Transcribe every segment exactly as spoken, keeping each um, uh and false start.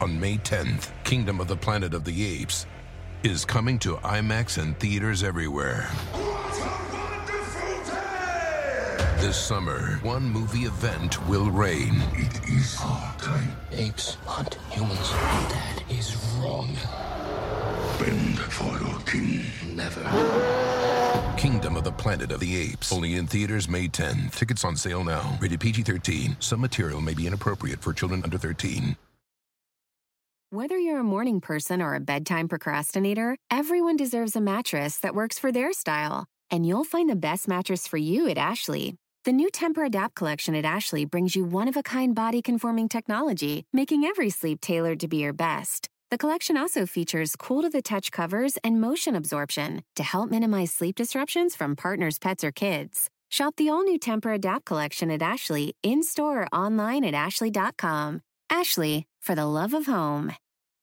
on May tenth. Kingdom of the Planet of the Apes is coming to IMAX and theaters everywhere. This summer, one movie event will reign. It is our time. Apes hunt humans. That is wrong. Bend for your king. Never. Kingdom of the Planet of the Apes. Only in theaters May tenth. Tickets on sale now. Rated P G thirteen. Some material may be inappropriate for children under thirteen. Whether you're a morning person or a bedtime procrastinator, everyone deserves a mattress that works for their style. And you'll find the best mattress for you at Ashley. The new Tempur-Adapt collection at Ashley brings you one-of-a-kind body-conforming technology, making every sleep tailored to be your best. The collection also features cool-to-the-touch covers and motion absorption to help minimize sleep disruptions from partners, pets, or kids. Shop the all-new Tempur-Adapt collection at Ashley, in-store or online at ashley dot com. Ashley, for the love of home.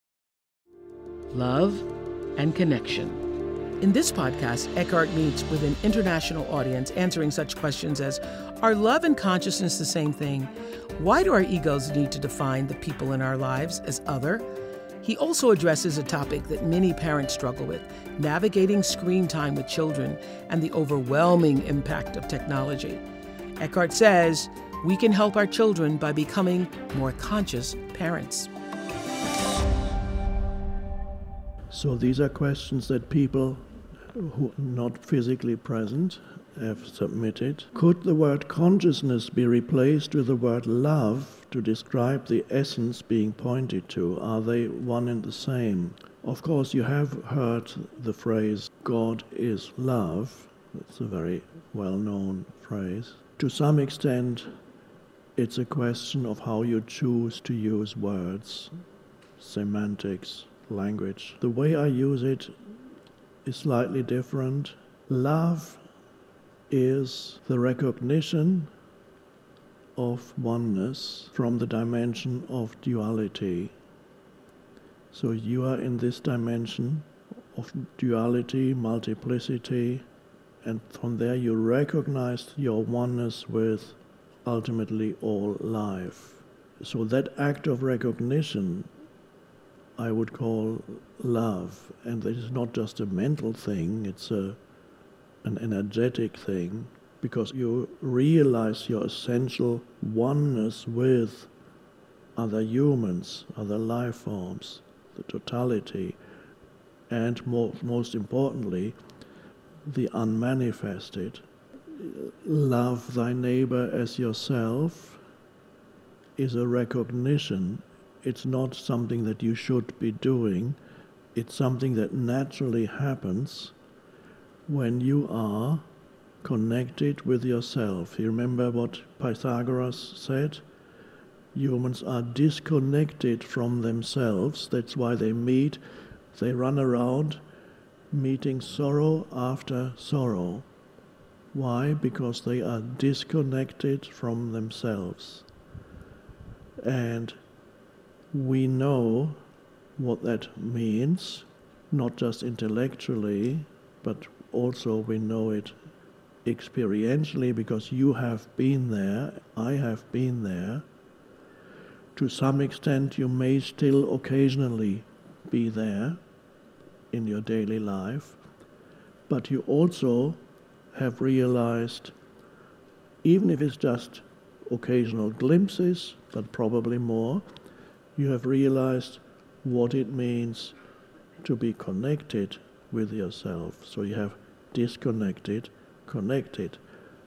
Love and connection. In this podcast, Eckhart meets with an international audience answering such questions as, are love and consciousness the same thing? Why do our egos need to define the people in our lives as other? He also addresses a topic that many parents struggle with, navigating screen time with children and the overwhelming impact of technology. Eckhart says, we can help our children by becoming more conscious parents. So these are questions that people who are not physically present have submitted. Could the word consciousness be replaced with the word love to describe the essence being pointed to? Are they one and the same? Of course, you have heard the phrase, God is love. That's a very well-known phrase. To some extent, it's a question of how you choose to use words, semantics, language. The way I use it is slightly different. Love is the recognition of oneness from the dimension of duality. So you are in this dimension of duality, multiplicity, and from there you recognize your oneness with ultimately all life. So that act of recognition I would call love, and it is not just a mental thing, it's a an energetic thing, because you realize your essential oneness with other humans, other life forms, the totality, and more, most importantly, the unmanifested. Love thy neighbor as yourself is a recognition. It's not something that you should be doing. It's something that naturally happens when you are connected with yourself. You remember what Pythagoras said? Humans are disconnected from themselves. That's why they meet, they run around meeting sorrow after sorrow. Why? Because they are disconnected from themselves. And we know what that means, not just intellectually, but also we know it experientially, because you have been there, I have been there. To some extent you may still occasionally be there in your daily life, but you also have realized, even if it's just occasional glimpses, but probably more, you have realized what it means to be connected with yourself. So you have disconnected, connected.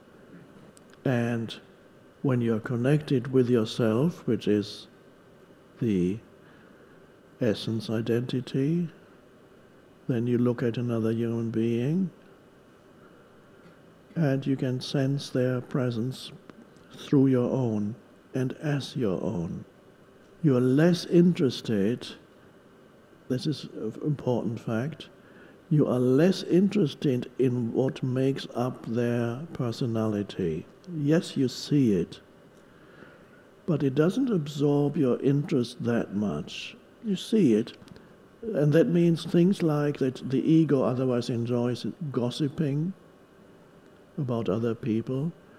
And when you're connected with yourself, which is the essence identity, then you look at another human being and you can sense their presence through your own and as your own. You are less interested, this is an important fact, you are less interested in what makes up their personality. Yes, you see it, but it doesn't absorb your interest that much. You see it, and that means things like that the ego otherwise enjoys gossiping about other people.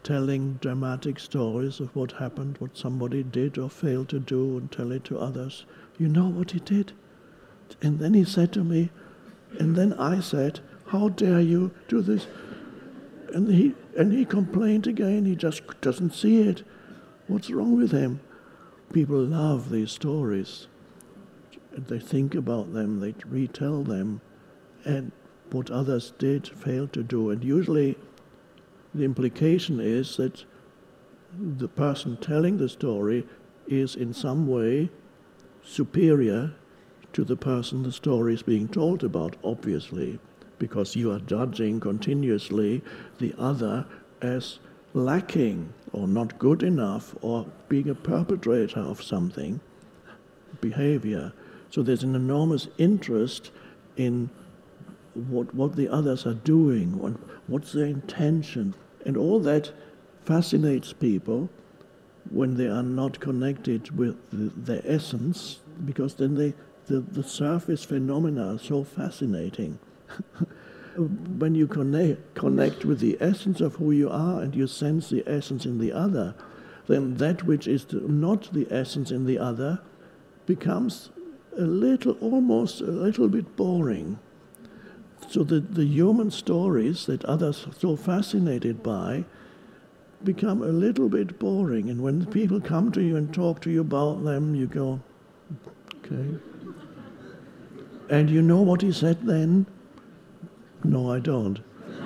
telling dramatic stories of what happened, what somebody did or failed to do, and tell it to others. You know what he did? And then he said to me, and then I said, how dare you do this? And he and he complained again. He just doesn't see it. What's wrong with him? People love these stories. They think about them, they retell them, and what others did, failed to do. And usually the implication is that the person telling the story is in some way superior to the person the story is being told about, obviously, because you are judging continuously the other as lacking or not good enough or being a perpetrator of something, behavior. So there's an enormous interest in what what the others are doing, what, what's their intention. And all that fascinates people when they are not connected with the, their essence, because then they, the, the surface phenomena are so fascinating. When you connect, connect with the essence of who you are and you sense the essence in the other, then that which is not the essence in the other becomes a little, almost a little bit boring. So the, the human stories that others are so fascinated by become a little bit boring. And when people come to you and talk to you about them, you go, okay. And you know what he said then? No, I don't.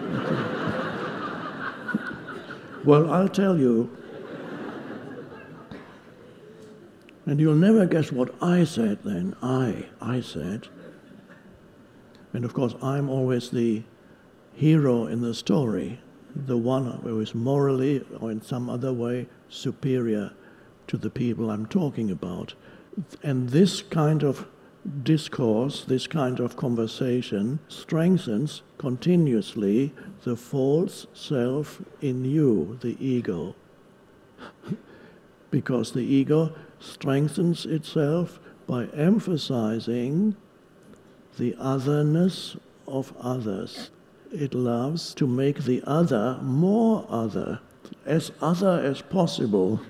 Well, I'll tell you. And you'll never guess what I said then. I, I said. And of course, I'm always the hero in the story, the one who is morally or in some other way superior to the people I'm talking about. And this kind of discourse, this kind of conversation strengthens continuously the false self in you, the ego. Because the ego strengthens itself by emphasizing the otherness of others. It loves to make the other more other, as other as possible.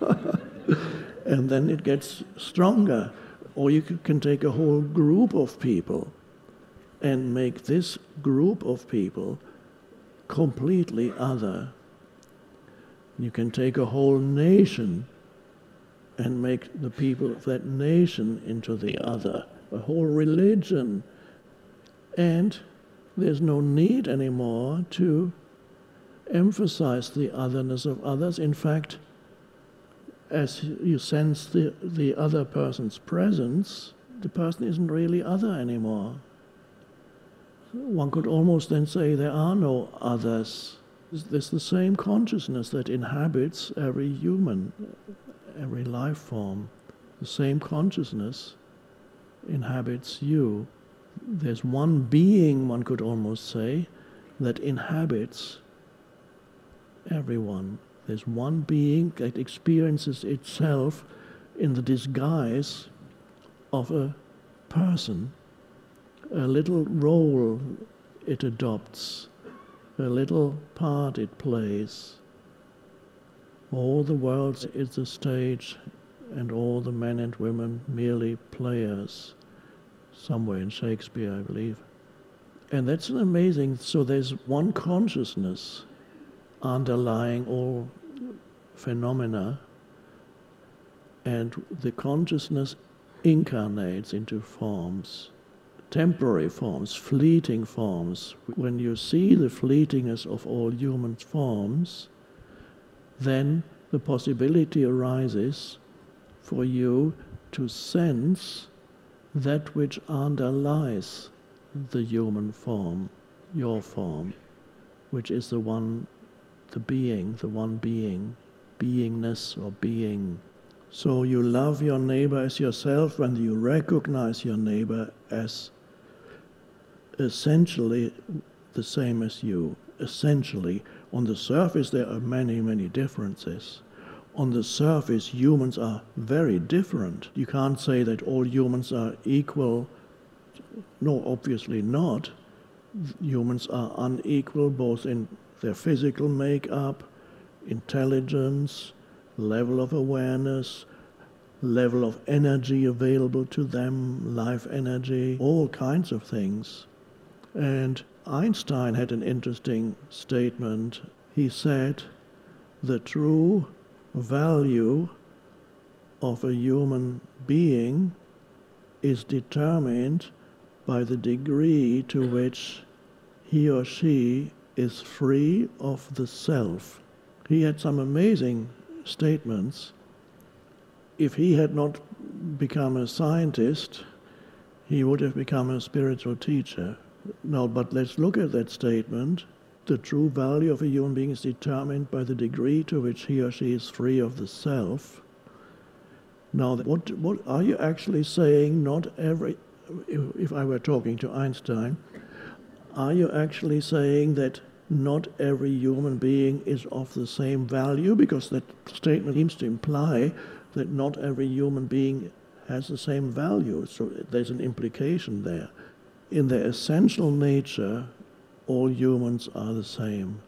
And then it gets stronger. Or you can take a whole group of people and make this group of people completely other. You can take a whole nation and make the people of that nation into the other, a whole religion. And there's no need anymore to emphasize the otherness of others. In fact, as you sense the, the other person's presence, the person isn't really other anymore. One could almost then say there are no others. There's the same consciousness that inhabits every human, every life form. The same consciousness inhabits you. There's one being, one could almost say, that inhabits everyone. There's one being that experiences itself in the disguise of a person, a little role it adopts, a little part it plays. All the world is a stage, and all the men and women merely players, somewhere in Shakespeare, I believe. And that's an amazing, so there's one consciousness underlying all phenomena, and the consciousness incarnates into forms, temporary forms, fleeting forms. When you see the fleetingness of all human forms, then the possibility arises for you to sense that which underlies the human form, your form, which is the one, the being, the one being, beingness or being. So you love your neighbor as yourself when you recognize your neighbor as essentially the same as you. Essentially, on the surface there are many, many differences. On the surface, humans are very different. You can't say that all humans are equal. No, obviously not. Humans are unequal both in their physical makeup, intelligence, level of awareness, level of energy available to them, life energy, all kinds of things. And Einstein had an interesting statement. He said, the true value of a human being is determined by the degree to which he or she is free of the self. He had some amazing statements. If he had not become a scientist, he would have become a spiritual teacher. Now, but let's look at that statement. The true value of a human being is determined by the degree to which he or she is free of the self. Now, what what are you actually saying? Not every, if, if I were talking to Einstein, are you actually saying that not every human being is of the same value? Because that statement seems to imply that not every human being has the same value. So there's an implication there. In their essential nature, all humans are the same,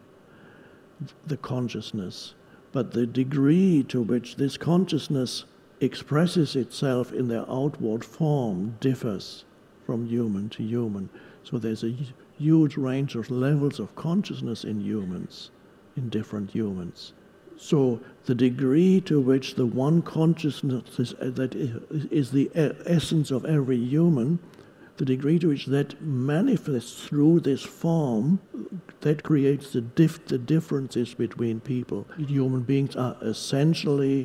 the consciousness. But the degree to which this consciousness expresses itself in their outward form differs from human to human. So there's a huge range of levels of consciousness in humans, in different humans. So the degree to which the one consciousness is, uh, that is the essence of every human, the degree to which that manifests through this form, that creates the, dif- the differences between people. Human beings are essentially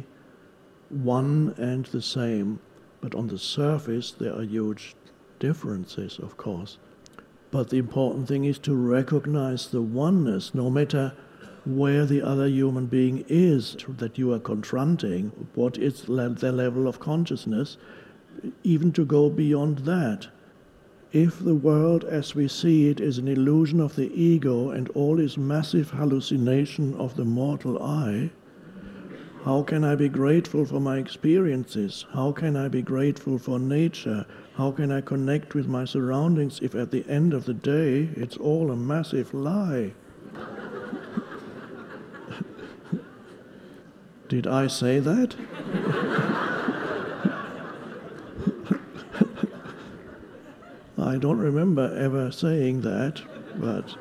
one and the same, but on the surface there are huge differences, of course. But the important thing is to recognize the oneness, no matter where the other human being is that you are confronting, what is their level of consciousness, even to go beyond that. If the world as we see it is an illusion of the ego and all is massive hallucination of the mortal eye, how can I be grateful for my experiences? How can I be grateful for nature? How can I connect with my surroundings if at the end of the day it's all a massive lie? Did I say that? I don't remember ever saying that, but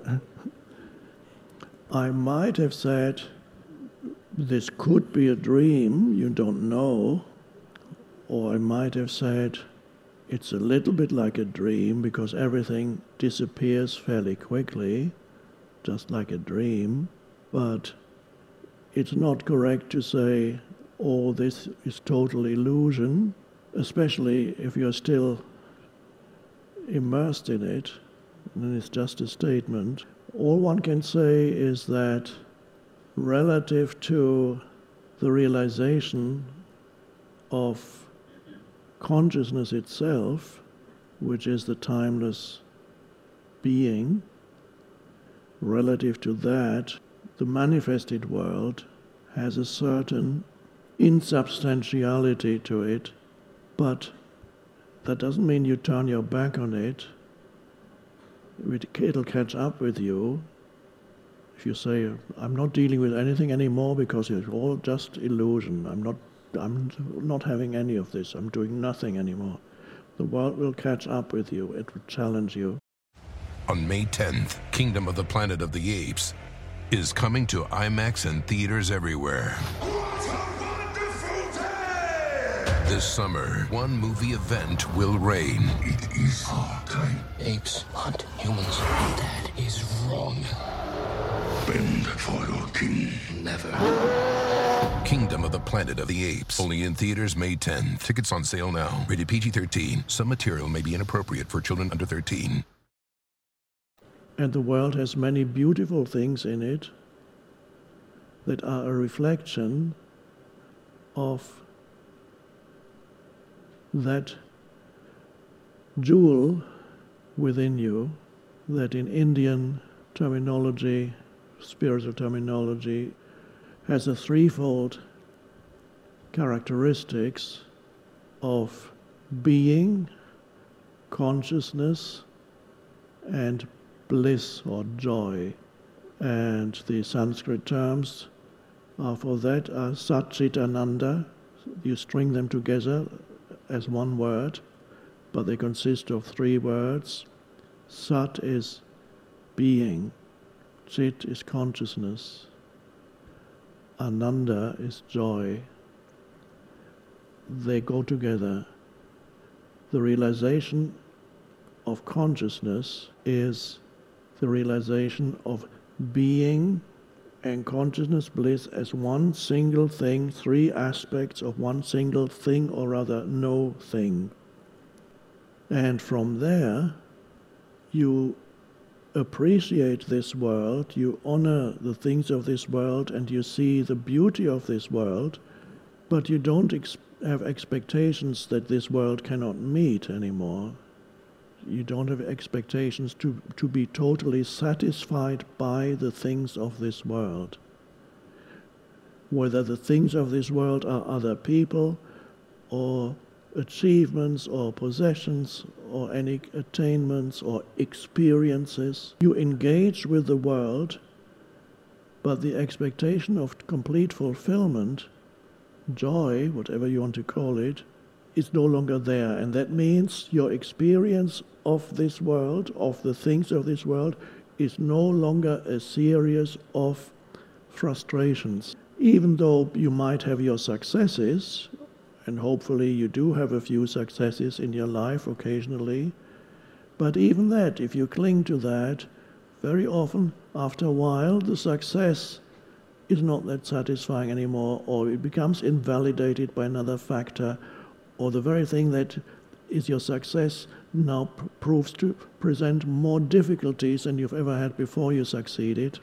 I might have said, this could be a dream, you don't know. Or I might have said, it's a little bit like a dream because everything disappears fairly quickly, just like a dream. But it's not correct to say, oh, this is total illusion, especially if you're still immersed in it, and it's just a statement. All one can say is that relative to the realization of consciousness itself, which is the timeless being, relative to that, the manifested world has a certain insubstantiality to it, but that doesn't mean you turn your back on it. It'll catch up with you. If you say, I'm not dealing with anything anymore because it's all just illusion, I'm not I'm not having any of this, I'm doing nothing anymore, the world will catch up with you, it will challenge you. On May tenth, Kingdom of the Planet of the Apes is coming to IMAX and theaters everywhere. What a wonderful day! This summer, one movie event will reign. It is our time. Apes hunt humans. That is wrong. Bend for your king. Never. Kingdom of the Planet of the Apes. Only in theaters May tenth. Tickets on sale now. Rated P G thirteen. Some material may be inappropriate for children under thirteen. And the world has many beautiful things in it that are a reflection of that jewel within you, that in Indian terminology, spiritual terminology, has a threefold characteristics of being, consciousness, and bliss or joy. And the Sanskrit terms Uh, for that are Sat Chit Ananda. You string them together as one word, but they consist of three words. Sat is being, Chit is consciousness, Ananda is joy. They go together. The realization of consciousness is the realization of being and consciousness bliss as one single thing, three aspects of one single thing, or rather no thing. And from there, you appreciate this world, you honor the things of this world, and you see the beauty of this world, but you don't ex- have expectations that this world cannot meet anymore. You don't have expectations to, to be totally satisfied by the things of this world. Whether the things of this world are other people, or achievements, or possessions, or any attainments, or experiences. You engage with the world, but the expectation of complete fulfillment, joy, whatever you want to call it, is no longer there. And that means your experience of this world, of the things of this world, is no longer a series of frustrations. Even though you might have your successes, and hopefully you do have a few successes in your life occasionally, but even that, if you cling to that, very often, after a while, the success is not that satisfying anymore, or it becomes invalidated by another factor, or the very thing that is your success now pr- proves to present more difficulties than you've ever had before you succeeded.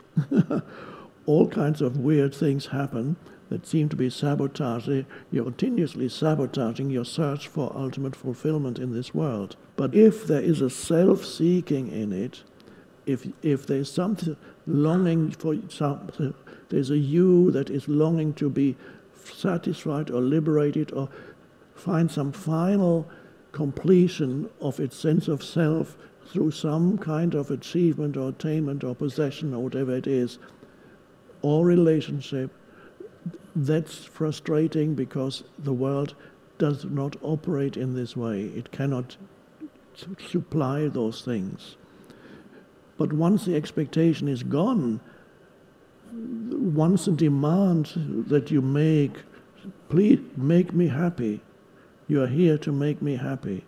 All kinds of weird things happen that seem to be sabotaging. You're continuously sabotaging your search for ultimate fulfillment in this world. But if there is a self-seeking in it, if if there's something longing for something, there's a you that is longing to be satisfied or liberated or find some final completion of its sense of self through some kind of achievement or attainment or possession or whatever it is, or relationship, that's frustrating because the world does not operate in this way. It cannot su- supply those things. But once the expectation is gone, once the demand that you make, please make me happy, you are here to make me happy.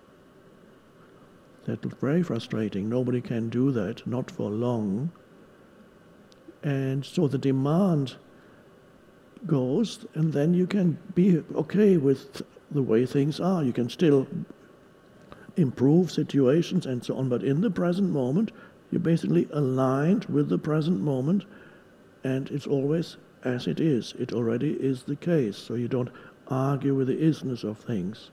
That's very frustrating. Nobody can do that, not for long. And so the demand goes, and then you can be okay with the way things are. You can still improve situations and so on, but in the present moment, you're basically aligned with the present moment, and it's always as it is. It already is the case, so you don't argue with the isness of things.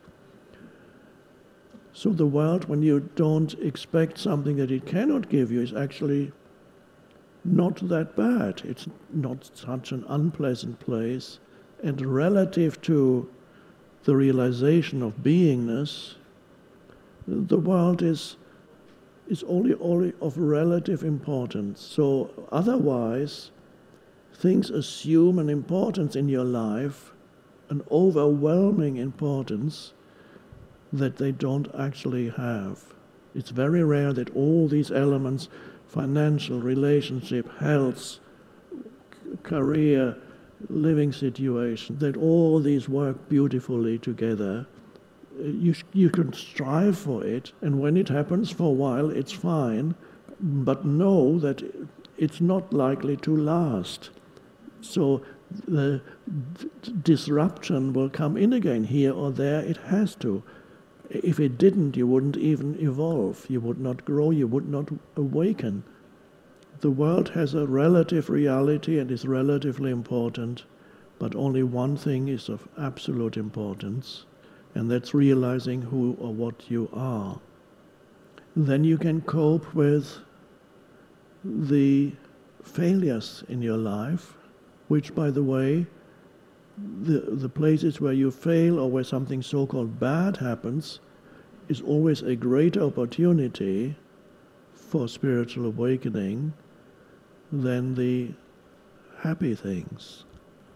So the world, when you don't expect something that it cannot give you, is actually not that bad. It's not such an unpleasant place. And relative to the realization of beingness, the world is is only, only of relative importance. So otherwise, things assume an importance in your life, an overwhelming importance that they don't actually have. It's very rare that all these elements, financial, relationship, health, c- career, living situation, that all these work beautifully together. You, you can strive for it, and when it happens for a while, it's fine, but know that it's not likely to last. So the d- disruption will come in again here or there. It has to. If it didn't, you wouldn't even evolve. You would not grow. You would not awaken. The world has a relative reality and is relatively important, but only one thing is of absolute importance, and that's realizing who or what you are. Then you can cope with the failures in your life, which, by the way, the, the places where you fail or where something so-called bad happens is always a greater opportunity for spiritual awakening than the happy things.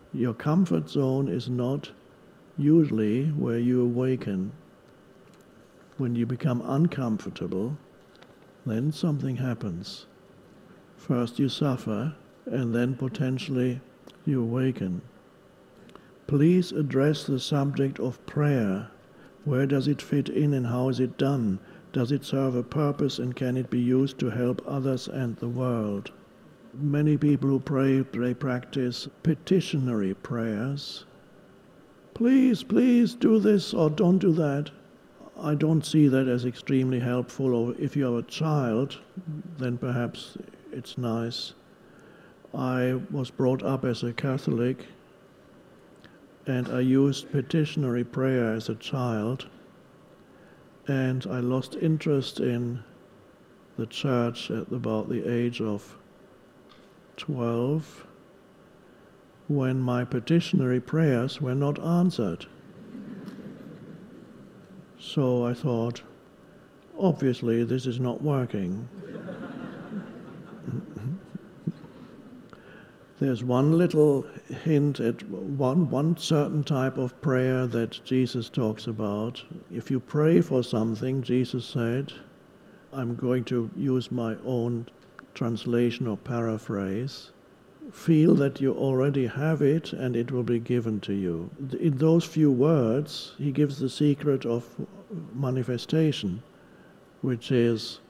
Your comfort zone is not usually where you awaken. When you become uncomfortable, then something happens. First you suffer, and then potentially you awaken. Please address the subject of prayer. Where does it fit in and how is it done? Does it serve a purpose and can it be used to help others and the world? Many people who pray, they practice petitionary prayers. Please, please do this or don't do that. I don't see that as extremely helpful. Or if you have a child, then perhaps it's nice. I was brought up as a Catholic, and I used petitionary prayer as a child, and I lost interest in the church at about the age of twelve, when my petitionary prayers were not answered. So I thought, obviously this is not working. There's one little hint at one, one certain type of prayer that Jesus talks about. If you pray for something, Jesus said, I'm going to use my own translation or paraphrase, feel that you already have it and it will be given to you. In those few words, he gives the secret of manifestation, which is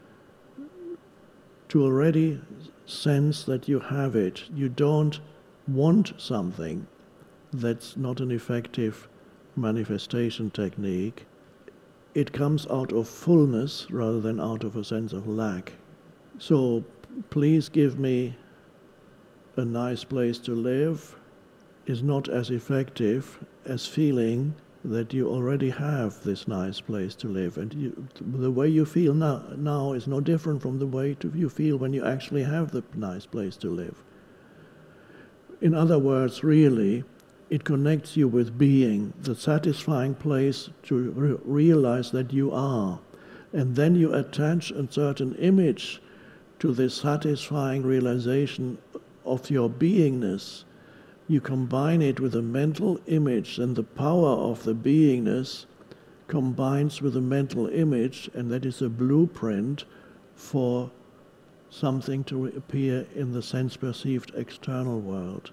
to already sense that you have it. You don't want something. That's not an effective manifestation technique. It comes out of fullness rather than out of a sense of lack. So please give me a nice place to live is not as effective as feeling that you already have this nice place to live. And you, the way you feel now, now is no different from the way to, you feel when you actually have the nice place to live. In other words, really, it connects you with being, the satisfying place to re- realize that you are. And then you attach a certain image to this satisfying realization of your beingness. You combine it with a mental image, and the power of the beingness combines with a mental image, and that is a blueprint for something to appear in the sense-perceived external world.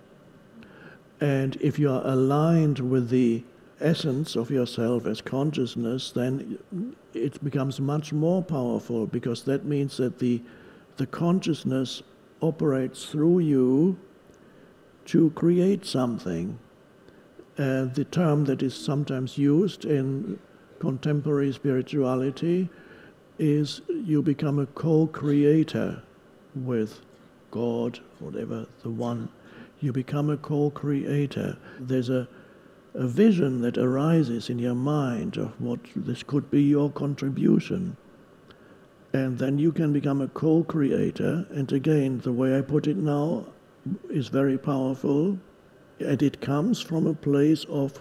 And if you are aligned with the essence of yourself as consciousness, then it becomes much more powerful, because that means that the, the consciousness operates through you to create something. Uh, the term that is sometimes used in contemporary spirituality is you become a co-creator with God, whatever the one. You become a co-creator. There's a, a vision that arises in your mind of what this could be your contribution. And then you can become a co-creator. And again, the way I put it now is very powerful, and it comes from a place of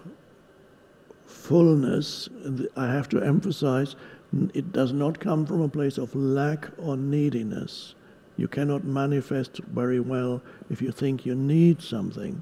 fullness. And I have to emphasize, it does not come from a place of lack or neediness. You cannot manifest very well if you think you need something.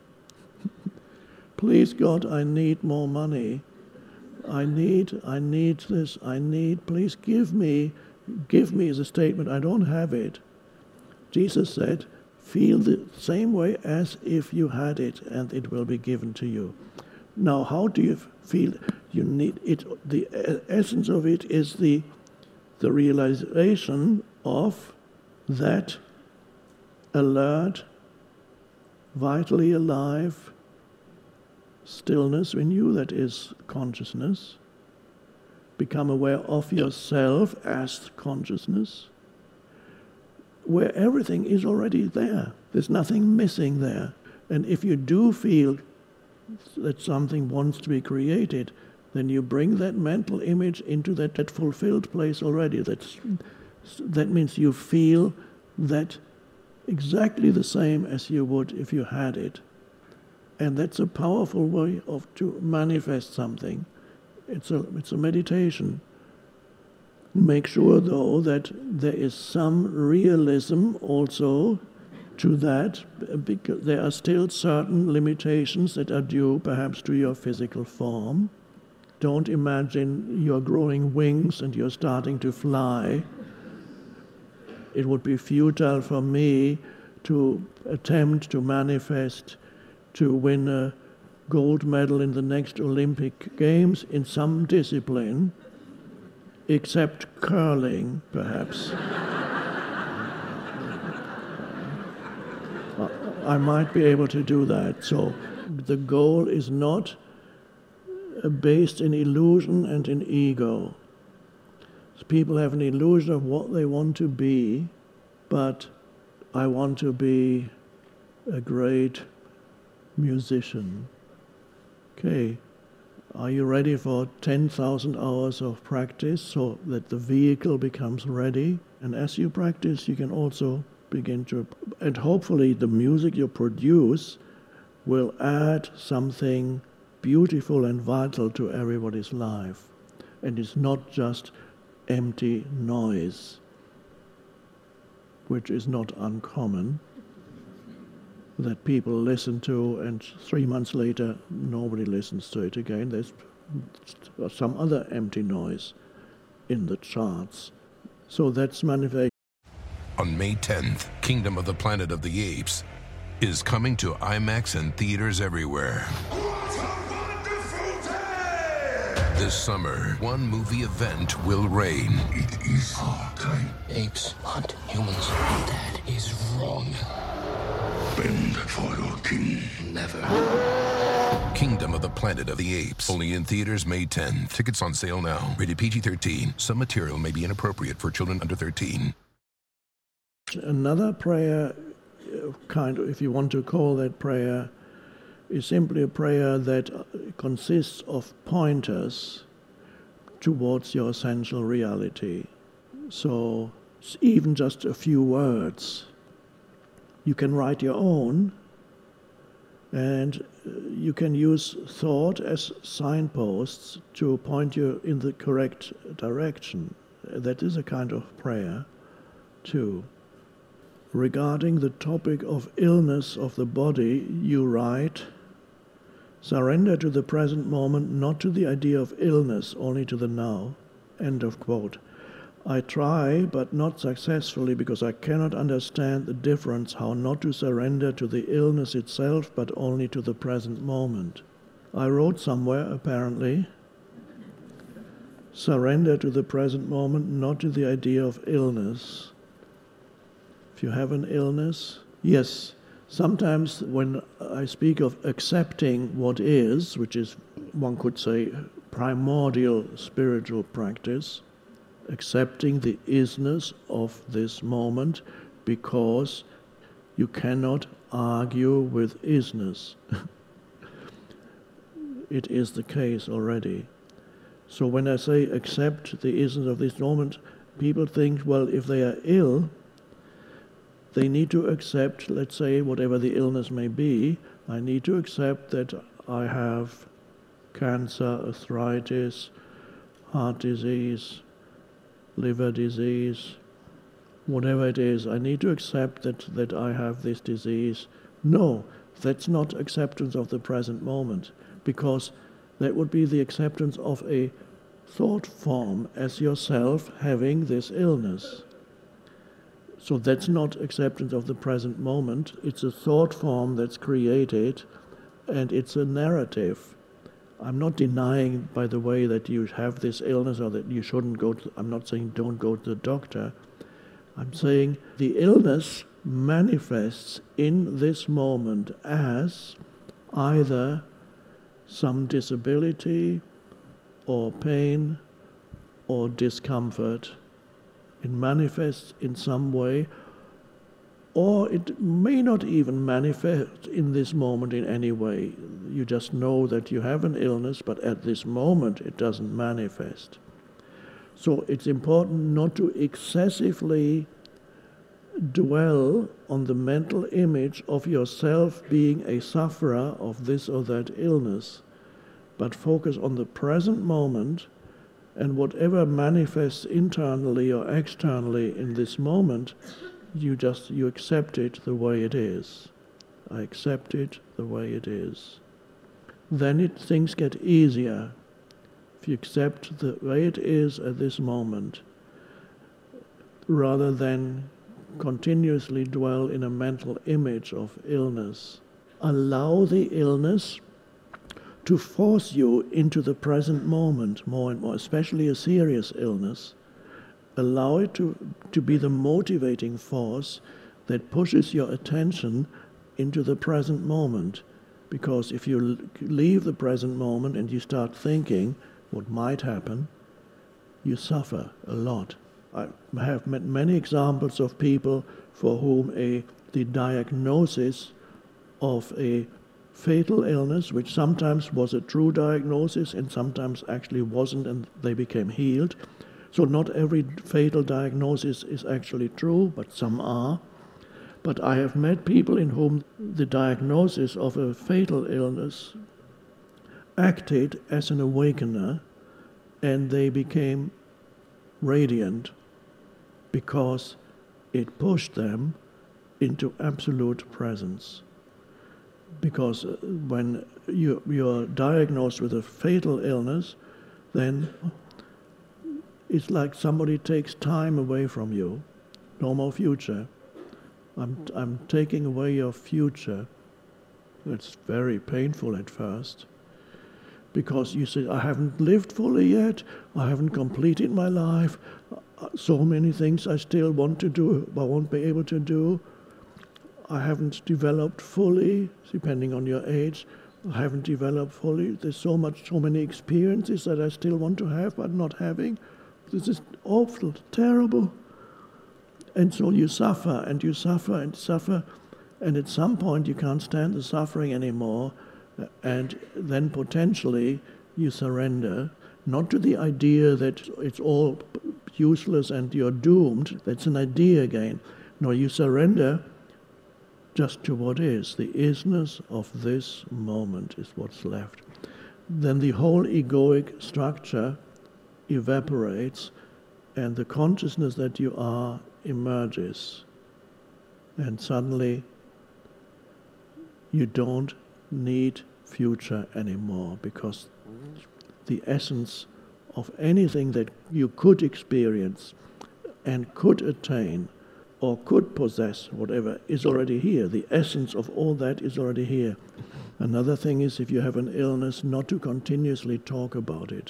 Please God, I need more money. I need, I need this, I need, please give me. Give me is a statement, I don't have it. Jesus said, feel the same way as if you had it, and it will be given to you. Now, how do you feel? You need it. The essence of it is the the realization of that alert, vitally alive stillness in you that is consciousness. Become aware of yourself as consciousness, where everything is already there. There's nothing missing there. And if you do feel that something wants to be created, then you bring that mental image into that, that fulfilled place already. That's, that means you feel that exactly the same as you would if you had it. And that's a powerful way of to manifest something. It's a, it's a meditation. Make sure, though, that there is some realism also to that, because there are still certain limitations that are due perhaps to your physical form. Don't imagine you're growing wings and you're starting to fly. It would be futile for me to attempt to manifest to win a gold medal in the next Olympic Games in some discipline, except curling, perhaps. I might be able to do that. So the goal is not based in illusion and in ego. So people have an illusion of what they want to be, but I want to be a great musician. Okay, are you ready for ten thousand hours of practice so that the vehicle becomes ready? And as you practice, you can also begin to, and hopefully the music you produce will add something beautiful and vital to everybody's life. And it's not just empty noise, which is not uncommon, that people listen to and three months later nobody listens to it again. There's some other empty noise in the charts. So that's manifestation. On May tenth, Kingdom of the Planet of the Apes is coming to IMAX and theaters everywhere. This summer, one movie event will reign. It is our time. Apes hunt humans. That is wrong. Bend for your king. Never. Kingdom of the Planet of the Apes. Only in theaters May tenth. Tickets on sale now. Rated P G thirteen. Some material may be inappropriate for children under thirteen. Another prayer, kind of, if you want to call that prayer, is simply a prayer that consists of pointers towards your essential reality. So it's even just a few words. You can write your own, and you can use thought as signposts to point you in the correct direction. That is a kind of prayer, too. Regarding the topic of illness of the body, you write, surrender to the present moment, not to the idea of illness, only to the now. End of quote. I try, but not successfully, because I cannot understand the difference how not to surrender to the illness itself, but only to the present moment. I wrote somewhere, apparently, surrender to the present moment, not to the idea of illness. If you have an illness, yes, sometimes when I speak of accepting what is, which is, one could say, primordial spiritual practice, accepting the isness of this moment, because you cannot argue with isness. It is the case already. So when I say accept the isness of this moment, people think, well, if they are ill, they need to accept, let's say, whatever the illness may be, I need to accept that I have cancer, arthritis, heart disease, liver disease, whatever it is. I need to accept that, that I have this disease. No, that's not acceptance of the present moment, because that would be the acceptance of a thought form as yourself having this illness. So that's not acceptance of the present moment. It's a thought form that's created, and it's a narrative. I'm not denying, by the way, that you have this illness or that you shouldn't go to, I'm not saying don't go to the doctor. I'm saying the illness manifests in this moment as either some disability or pain or discomfort. It manifests in some way, or it may not even manifest in this moment in any way. You just know that you have an illness, but at this moment it doesn't manifest. So it's important not to excessively dwell on the mental image of yourself being a sufferer of this or that illness, but focus on the present moment, and whatever manifests internally or externally in this moment you just, you accept it the way it is. I accept it the way it is. Then it, things get easier. If you accept the way it is at this moment, rather than continuously dwell in a mental image of illness, allow the illness to force you into the present moment more and more, especially a serious illness. Allow it to, to be the motivating force that pushes your attention into the present moment. Because if you leave the present moment and you start thinking what might happen, you suffer a lot. I have met many examples of people for whom a, the diagnosis of a fatal illness, which sometimes was a true diagnosis and sometimes actually wasn't, and they became healed. So not every fatal diagnosis is actually true, but some are. But I have met people in whom the diagnosis of a fatal illness acted as an awakener, and they became radiant because it pushed them into absolute presence. Because when you, you're diagnosed with a fatal illness, then it's like somebody takes time away from you. No more future. I'm, I'm taking away your future. It's very painful at first. Because you say, I haven't lived fully yet, I haven't completed my life, so many things I still want to do, I won't be able to do. I haven't developed fully, depending on your age, I haven't developed fully. There's so much, so many experiences that I still want to have, but not having. This is awful, terrible. And so you suffer, and you suffer, and suffer, and at some point you can't stand the suffering anymore, and then potentially you surrender, not to the idea that it's all useless and you're doomed. That's an idea again. No, you surrender just to what is. The isness of this moment is what's left. Then the whole egoic structure evaporates, and the consciousness that you are emerges. And suddenly you don't need future anymore, because the essence of anything that you could experience and could attain or could possess, whatever, is already here. The essence of all that is already here. Another thing is, if you have an illness, not to continuously talk about it.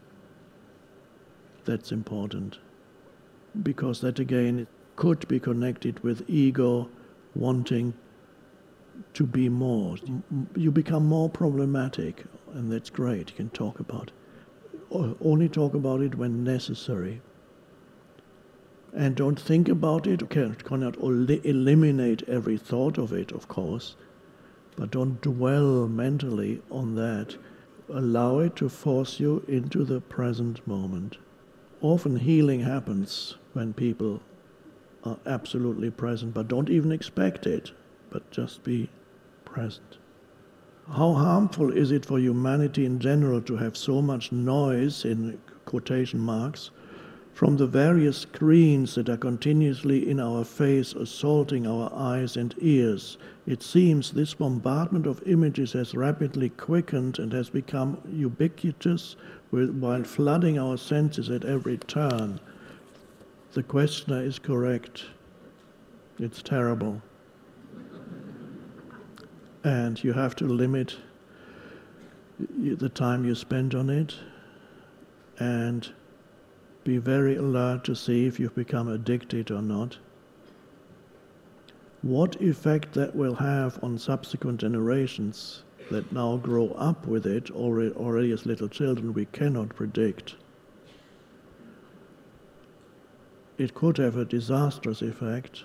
That's important. Because that again could be connected with ego wanting to be more. You become more problematic, and that's great. You can talk about it. Only talk about it when necessary. And don't think about it. You cannot eliminate every thought of it, of course, but don't dwell mentally on that. Allow it to force you into the present moment. Often healing happens when people are absolutely present, but don't even expect it, but just be present. How harmful is it for humanity in general to have so much noise, in quotation marks, from the various screens that are continuously in our face, assaulting our eyes and ears? It seems this bombardment of images has rapidly quickened and has become ubiquitous while flooding our senses at every turn. The questioner is correct. It's terrible. And you have to limit the time you spend on it, and be very alert to see if you've become addicted or not. What effect that will have on subsequent generations that now grow up with it already, already as little children, we cannot predict. It could have a disastrous effect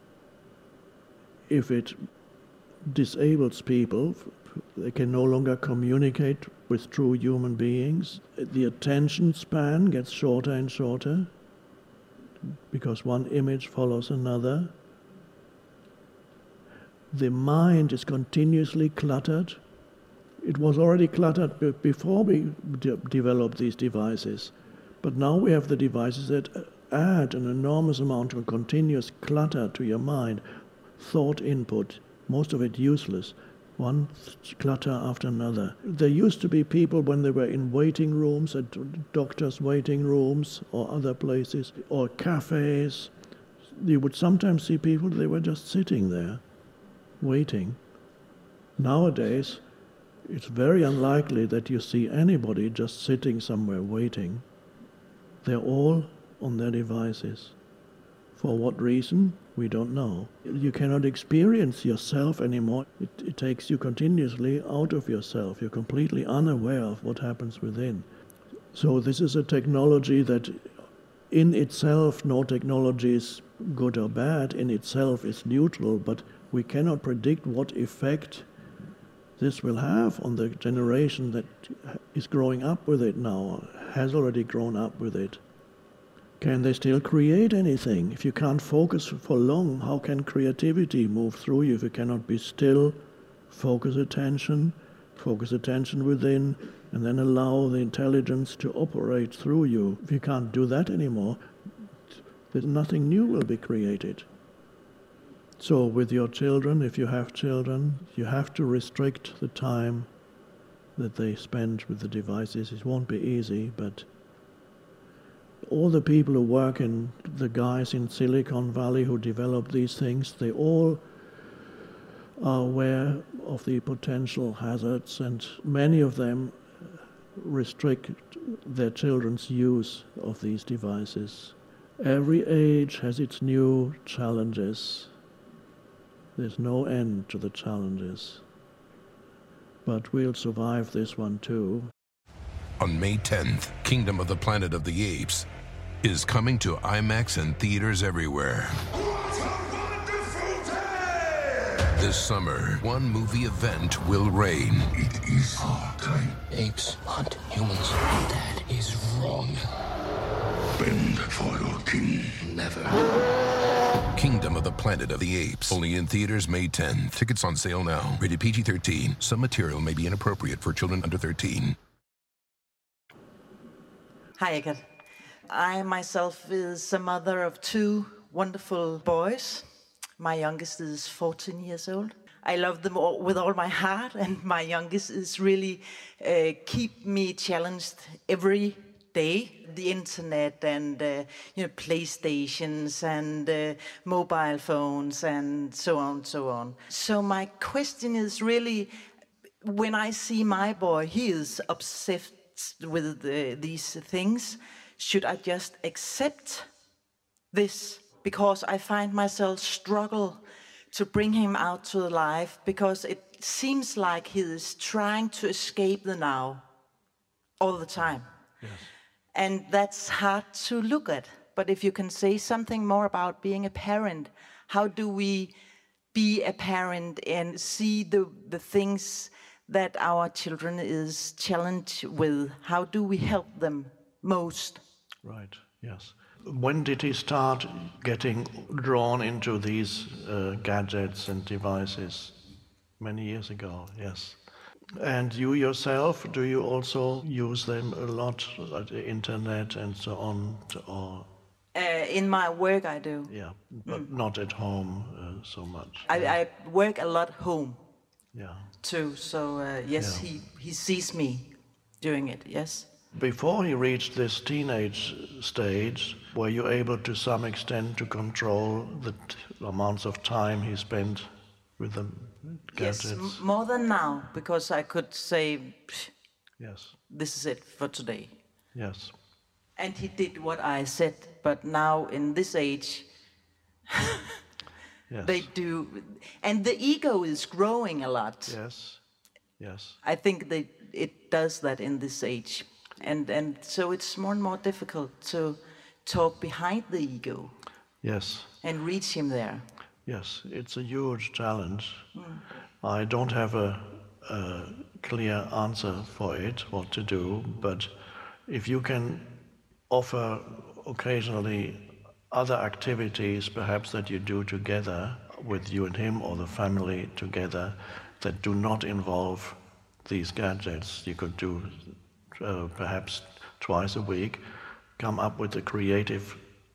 if it disables people. They can no longer communicate with true human beings. The attention span gets shorter and shorter because one image follows another. The mind is continuously cluttered. It was already cluttered before we de- developed these devices, but now we have the devices that add an enormous amount of continuous clutter to your mind, thought input, most of it useless, one clutter after another. There used to be people when they were in waiting rooms, at doctors' waiting rooms or other places, or cafes. You would sometimes see people, they were just sitting there, waiting. Nowadays, it's very unlikely that you see anybody just sitting somewhere waiting. They're all on their devices. For what reason? We don't know. You cannot experience yourself anymore. It, it takes you continuously out of yourself. You're completely unaware of what happens within. So this is a technology that in itself, no technology is good or bad. In itself, it's neutral, but we cannot predict what effect this will have on the generation that is growing up with it now, has already grown up with it. Can they still create anything? If you can't focus for long, how can creativity move through you if you cannot be still, focus attention, focus attention within, and then allow the intelligence to operate through you? If you can't do that anymore, then nothing new will be created. So with your children, if you have children, you have to restrict the time that they spend with the devices. It won't be easy, but all the people who work in, the guys in Silicon Valley who develop these things, they all are aware of the potential hazards, and many of them restrict their children's use of these devices. Every age has its new challenges. There's no end to the challenges. But we'll survive this one too. On May tenth, Kingdom of the Planet of the Apes is coming to IMAX and theaters everywhere. What a wonderful day! This summer, one movie event will reign. It is our time. Apes hunt humans. That is wrong. Bend for your king. Never. Kingdom of the Planet of the Apes. Only in theaters May tenth. Tickets on sale now. Rated P G thirteen. Some material may be inappropriate for children under thirteen. Hi, Eckart. I myself is a mother of two wonderful boys. My youngest is fourteen years old. I love them all with all my heart, and my youngest is really uh, keep me challenged every day. The internet and uh, you know PlayStations and uh, mobile phones and so on, so on. So my question is really, when I see my boy, he is obsessed with the, these things. Should I just accept this? Because I find myself struggle to bring him out to the life, because it seems like he is trying to escape the now all the time. Yes. And that's hard to look at. But if you can say something more about being a parent, how do we be a parent and see the, the things that our children is challenged with? How do we help them most? Right, yes. When did he start getting drawn into these uh, gadgets and devices? Many years ago, yes. And you yourself, do you also use them a lot, like the internet and so on? To, or uh, in my work I do. Yeah, but mm. not at home uh, so much. I, I work a lot home. Yeah. Too, so uh, yes, yeah. he, he sees me doing it, yes. Before he reached this teenage stage, were you able to some extent to control the t- amounts of time he spent with the gadgets? Yes, m- more than now, because I could say, yes, this is it for today. Yes. And he did what I said, but now in this age, yes. They do, and the ego is growing a lot. Yes, yes. I think that it does that in this age. And and so it's more and more difficult to talk behind the ego. Yes. And reach him there. Yes, it's a huge challenge. Mm. I don't have a, a clear answer for it, what to do, but if you can offer occasionally other activities perhaps that you do together with you and him or the family together that do not involve these gadgets, you could do Uh, perhaps twice a week, come up with a creative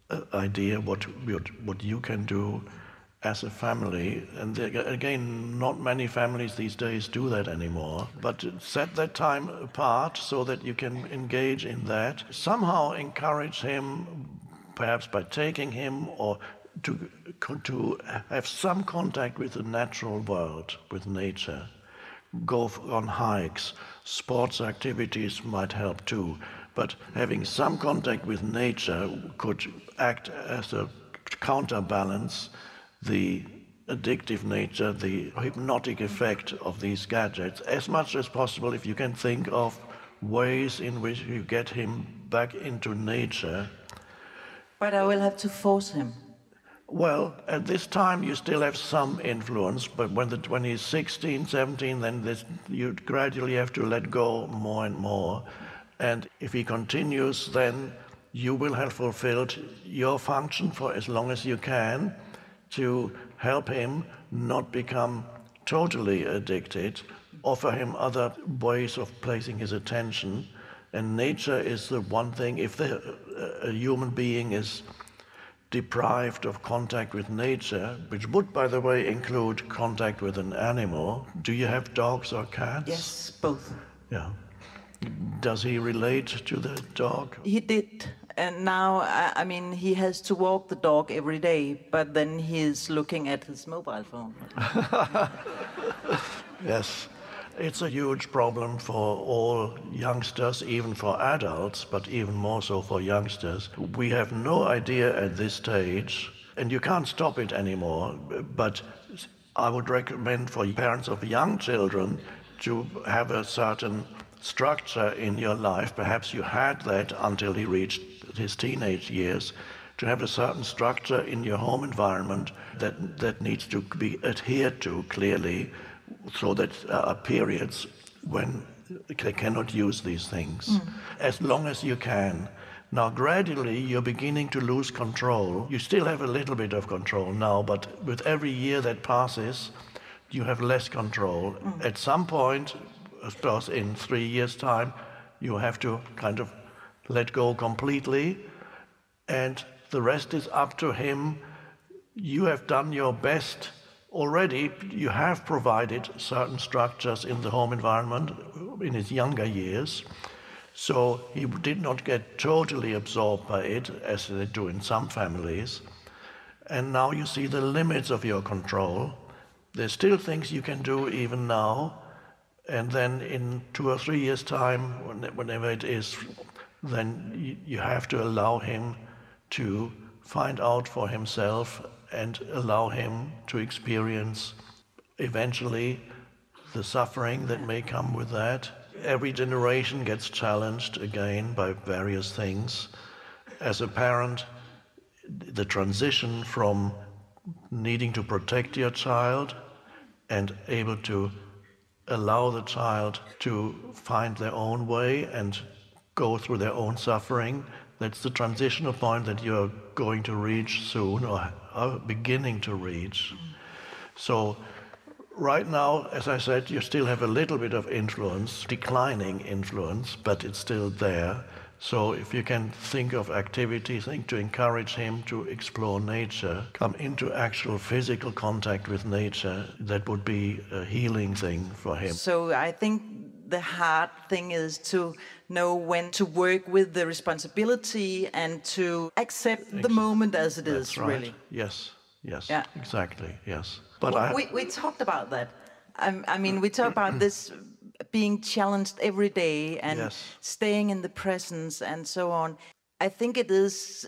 uh, idea what, what what you can do as a family. And there, again, not many families these days do that anymore. But set that time apart so that you can engage in that. Somehow encourage him, perhaps by taking him or to to have some contact with the natural world, with nature. Go on hikes, sports activities might help too, but having some contact with nature could act as a counterbalance the addictive nature, the hypnotic effect of these gadgets, as much as possible. If you can think of ways in which you get him back into nature. But I will have to force him. Well, at this time you still have some influence, but when, the, when he's sixteen, seventeen, then this, you gradually have to let go more and more. And if he continues, then you will have fulfilled your function for as long as you can to help him not become totally addicted, offer him other ways of placing his attention. And nature is the one thing. If the, a human being is deprived of contact with nature, which would, by the way, include contact with an animal. Do you have dogs or cats? Yes, both. Yeah. Does he relate to the dog? He did. And now, I, I mean, he has to walk the dog every day, but then he's looking at his mobile phone. Yes. It's a huge problem for all youngsters, even for adults, but even more so for youngsters. We have no idea at this stage, and you can't stop it anymore, but I would recommend for parents of young children to have a certain structure in your life. Perhaps you had that until he reached his teenage years, to have a certain structure in your home environment that, that needs to be adhered to clearly, so that there are periods when they cannot use these things, mm. as long as you can. Now, gradually, you're beginning to lose control. You still have a little bit of control now, but with every year that passes, you have less control. Mm. At some point, of course, in three years' time, you have to kind of let go completely, and the rest is up to him. You have done your best. Already, you have provided certain structures in the home environment in his younger years, so he did not get totally absorbed by it, as they do in some families. And now you see the limits of your control. There's still things you can do even now, and then in two or three years' time, whenever it is, then you have to allow him to find out for himself and allow him to experience eventually the suffering that may come with that. Every generation gets challenged again by various things. As a parent, the transition from needing to protect your child and able to allow the child to find their own way and go through their own suffering, that's the transitional point that you're going to reach soon, or are beginning to reach. So right now, as I said, you still have a little bit of influence, declining influence, but it's still there. So if you can think of activities, think to encourage him to explore nature, come into actual physical contact with nature, that would be a healing thing for him. So I think the hard thing is to know when to work with the responsibility and to accept the moment as it That's is, right. really. Yes, yes, Yeah. exactly, yes. But Well, I, we, we talked about that. I, I mean, we talked about this being challenged every day and Yes. staying in the presence and so on. I think it is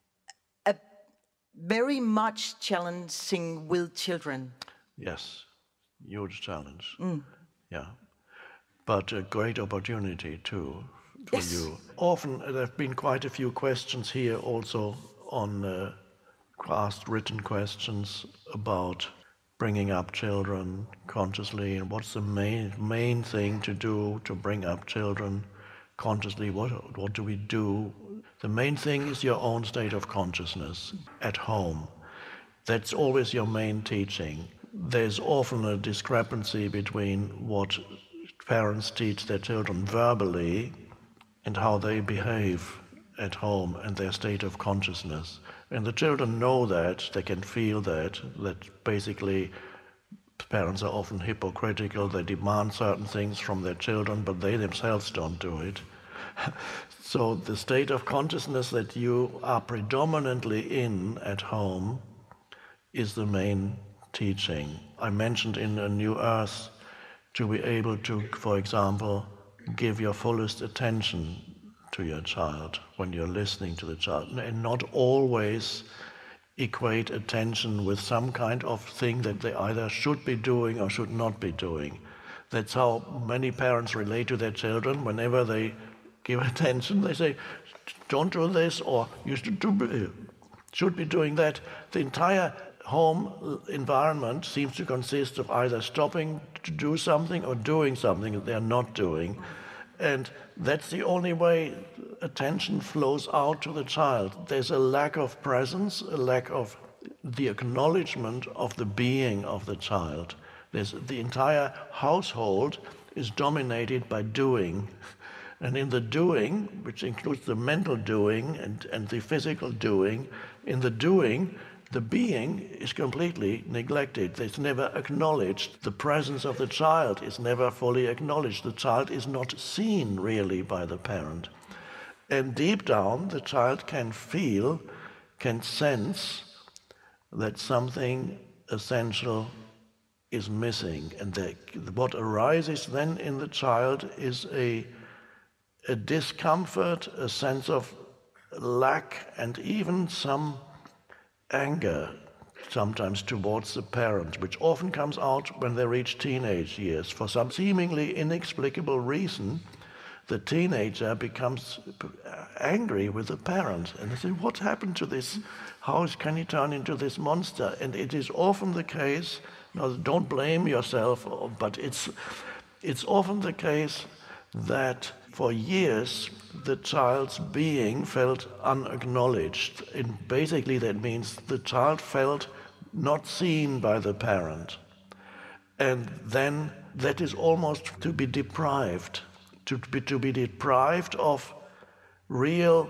a very much challenging with children. yes, huge challenge, yeah. But a great opportunity too for Yes. you. Often uh, there have been quite a few questions here also on uh, asked written questions about bringing up children consciously, and what's the main main thing to do to bring up children consciously. What what do we do? The main thing is your own state of consciousness at home. That's always your main teaching. There's often a discrepancy between what parents teach their children verbally and how they behave at home and their state of consciousness. And the children know that, they can feel that, that basically parents are often hypocritical, they demand certain things from their children, but they themselves don't do it. So the state of consciousness that you are predominantly in at home is the main teaching. I mentioned in A New Earth to be able to, for example, give your fullest attention to your child when you're listening to the child, and not always equate attention with some kind of thing that they either should be doing or should not be doing. That's how many parents relate to their children. Whenever they give attention, they say, don't do this, or you should, do, should be doing that. The entire home environment seems to consist of either stopping to do something or doing something that they're not doing. And that's the only way attention flows out to the child. There's a lack of presence, a lack of the acknowledgement of the being of the child. There's, the entire household is dominated by doing. And in the doing, which includes the mental doing and, and the physical doing, in the doing, the being is completely neglected. It's never acknowledged. The presence of the child is never fully acknowledged. The child is not seen really by the parent. And deep down, the child can feel, can sense that something essential is missing. And that what arises then in the child is a, a discomfort, a sense of lack, and even some anger sometimes towards the parent, which often comes out when they reach teenage years. For some seemingly inexplicable reason, the teenager becomes angry with the parent, and they say, what happened to this? How can he turn into this monster? And it is often the case, now don't blame yourself, but it's, it's often the case that for years, the child's being felt unacknowledged. And basically that means the child felt not seen by the parent. And then that is almost to be deprived, to be, to be deprived of real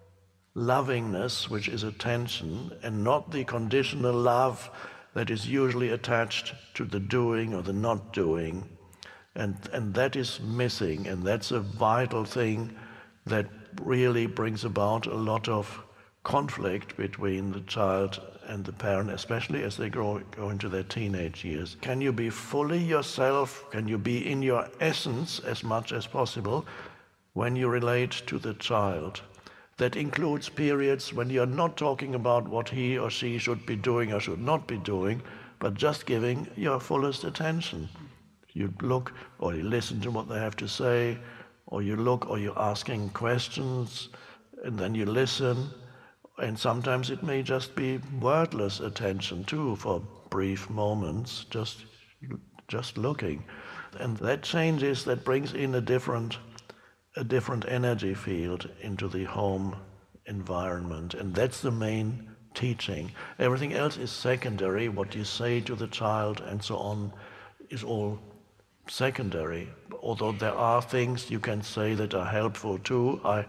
lovingness, which is attention, and not the conditional love that is usually attached to the doing or the not doing. And, and that is missing, and that's a vital thing that really brings about a lot of conflict between the child and the parent, especially as they grow, go into their teenage years. Can you be fully yourself? Can you be in your essence as much as possible when you relate to the child? That includes periods when you're not talking about what he or she should be doing or should not be doing, but just giving your fullest attention. You look or you listen to what they have to say, or you look or you're asking questions, and then you listen. And sometimes it may just be wordless attention too, for brief moments, just, just looking. And that changes, that brings in a different, a different energy field into the home environment. And that's the main teaching. Everything else is secondary. What you say to the child and so on is all secondary, although there are things you can say that are helpful too. I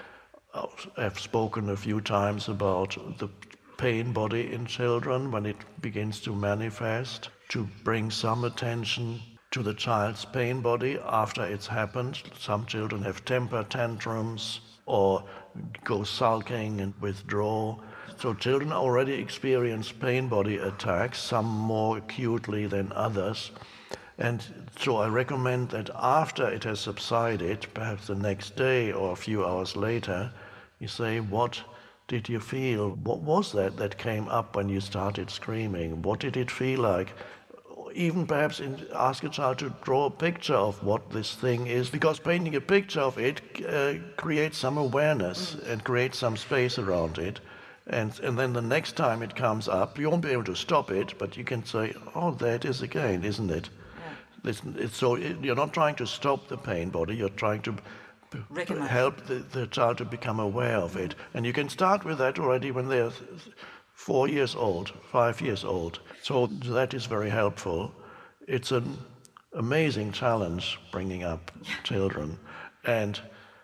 have spoken a few times about the pain body in children when it begins to manifest, to bring some attention to the child's pain body after it's happened. Some children have temper tantrums or go sulking and withdraw. So children already experience pain body attacks, some more acutely than others. And so I recommend that after it has subsided, perhaps the next day or a few hours later, you say, what did you feel? What was that that came up when you started screaming? What did it feel like? Even perhaps in, ask a child to draw a picture of what this thing is, because painting a picture of it uh, creates some awareness and creates some space around it. And, and then the next time it comes up, you won't be able to stop it, but you can say, oh, there it is again, isn't it? It's, it's, so it, you're not trying to stop the pain body, you're trying to Recognize. help the, the child to become aware of it. And you can start with that already when they're four years old, five years old. So that is very helpful. It's an amazing challenge bringing up children. And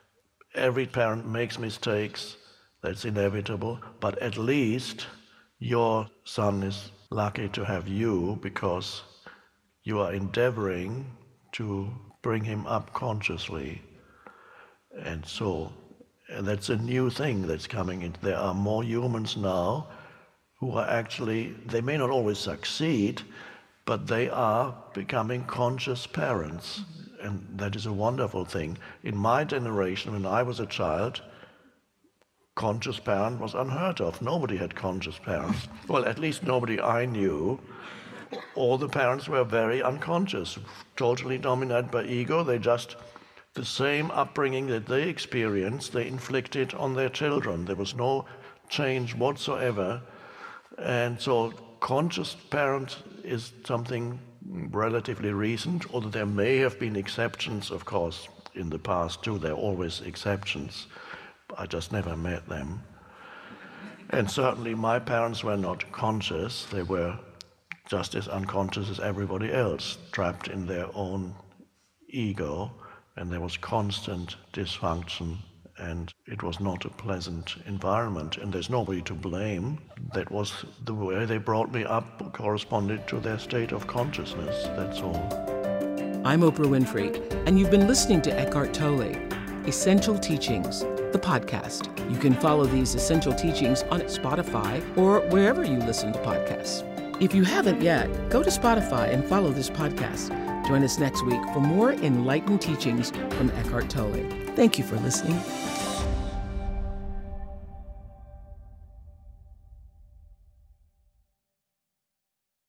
every parent makes mistakes, that's inevitable, but at least your son is lucky to have you because you are endeavoring to bring him up consciously. And so and that's a new thing that's coming in. There are more humans now who are actually, they may not always succeed, but they are becoming conscious parents. And that is a wonderful thing. In my generation, when I was a child, conscious parent was unheard of. Nobody had conscious parents. Well, at least nobody I knew. All the parents were very unconscious, totally dominated by ego. They just, the same upbringing that they experienced, they inflicted on their children. There was no change whatsoever. And so conscious parent is something relatively recent, although there may have been exceptions, of course, in the past too. There are always exceptions. I just never met them. And certainly my parents were not conscious. They were just as unconscious as everybody else, trapped in their own ego, and there was constant dysfunction, and it was not a pleasant environment, and there's nobody to blame. That was the way they brought me up, corresponded to their state of consciousness, that's all. I'm Oprah Winfrey, and you've been listening to Eckhart Tolle, Essential Teachings, the podcast. You can follow these essential teachings on Spotify or wherever you listen to podcasts. If you haven't yet, go to Spotify and follow this podcast. Join us next week for more enlightened teachings from Eckhart Tolle. Thank you for listening.